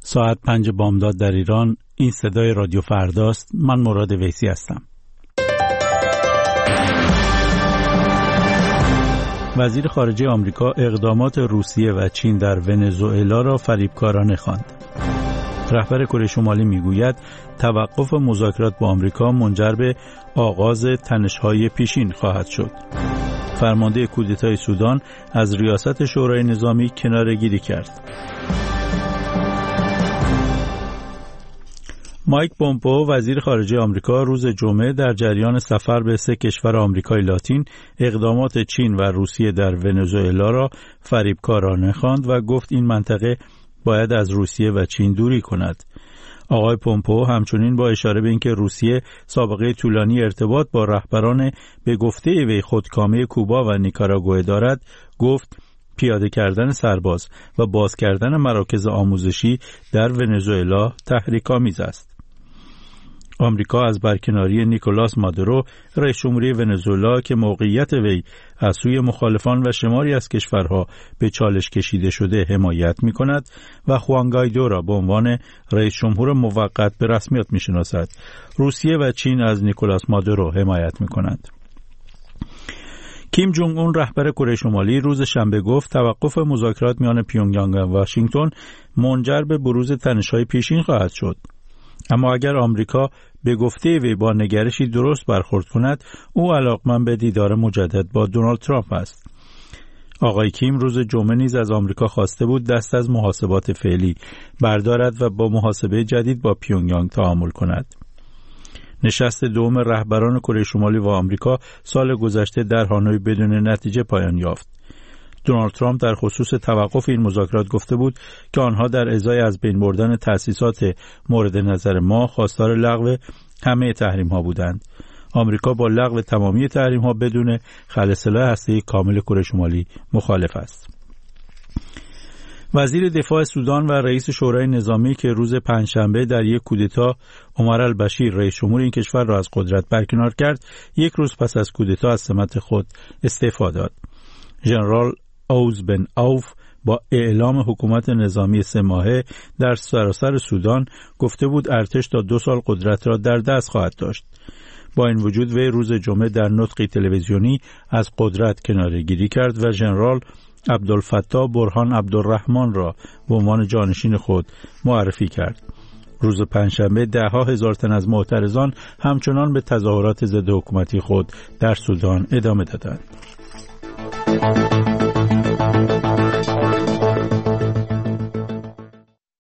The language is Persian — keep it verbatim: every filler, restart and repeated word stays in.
ساعت پنج بامداد در ایران. این صدای رادیو فرداست. من مراد ویسی هستم. وزیر خارجه آمریکا اقدامات روسیه و چین در ونزوئلا را فریبکارانه خواند. رهبر کره شمالی میگوید توقف مذاکرات با آمریکا منجر به آغاز تنش‌های پیشین خواهد شد. فرمانده کودتای سودان از ریاست شورای نظامی کناره‌گیری کرد. مایک پومپئو وزیر خارجه آمریکا روز جمعه در جریان سفر به سه کشور آمریکای لاتین اقدامات چین و روسیه در ونزوئلا را فریبکارانه خواند و گفت این منطقه باید از روسیه و چین دوری کند. آقای پومپئو همچنین با اشاره به اینکه روسیه سابقه طولانی ارتباط با رهبران به گفته وی خودکامه کوبا و نیکاراگوئه دارد، گفت پیاده کردن سرباز و باز کردن مراکز آموزشی در ونزوئلا تحریک‌آمیز است. آمریکا از برکناری نیکولاس مادورو رئیس جمهوری ونزوئلا که موقعیت وی از سوی مخالفان و شماری از کشورها به چالش کشیده شده حمایت می‌کند و خوان گایدو را به عنوان رئیس جمهور موقت به رسمیت می‌شناسد. روسیه و چین از نیکولاس مادورو حمایت می‌کنند. کیم جونگ اون رهبر کره شمالی روز شنبه گفت توقف مذاکرات میان پیونگیانگ و واشنگتن منجر به بروز تنش‌های پیشین خواهد شد. اما اگر آمریکا به گفته وی با نگرشی درست برخورد کند، او علاقمند به دیدار مجدد با دونالد ترامپ است. آقای کیم روز جمعه نیز از آمریکا خواسته بود دست از محاسبات فعلی بردارد و با محاسبه جدید با پیونگیانگ تعامل کند. نشست دوم رهبران کره شمالی و آمریکا سال گذشته در هانوی بدون نتیجه پایان یافت. دونالد ترامپ در خصوص توقف این مذاکرات گفته بود که آنها در ازای از بین بردن تأسیسات مورد نظر ما خواستار لغو همه تحریم ها بودند. آمریکا با لغو تمامی تحریم ها بدون خلع سلاح هسته‌ای کامل کره شمالی مخالف است. وزیر دفاع سودان و رئیس شورای نظامی که روز پنجشنبه در یک کودتا عمر البشیر رئیس جمهور این کشور را از قدرت برکنار کرد، یک روز پس از کودتا از سمت خود استعفا داد. ژنرال اوز بن اوف با اعلام حکومت نظامی سه ماهه در سراسر سودان گفته بود ارتش تا دو سال قدرت را در دست خواهد داشت. با این وجود وی روز جمعه در نطقی تلویزیونی از قدرت کناره‌گیری کرد و ژنرال عبدالفتاح برهان عبدالرحمن را به عنوان جانشین خود معرفی کرد. روز پنجشنبه ده ها هزار تن از معترضان همچنان به تظاهرات ضد حکومتی خود در سودان ادامه دادند.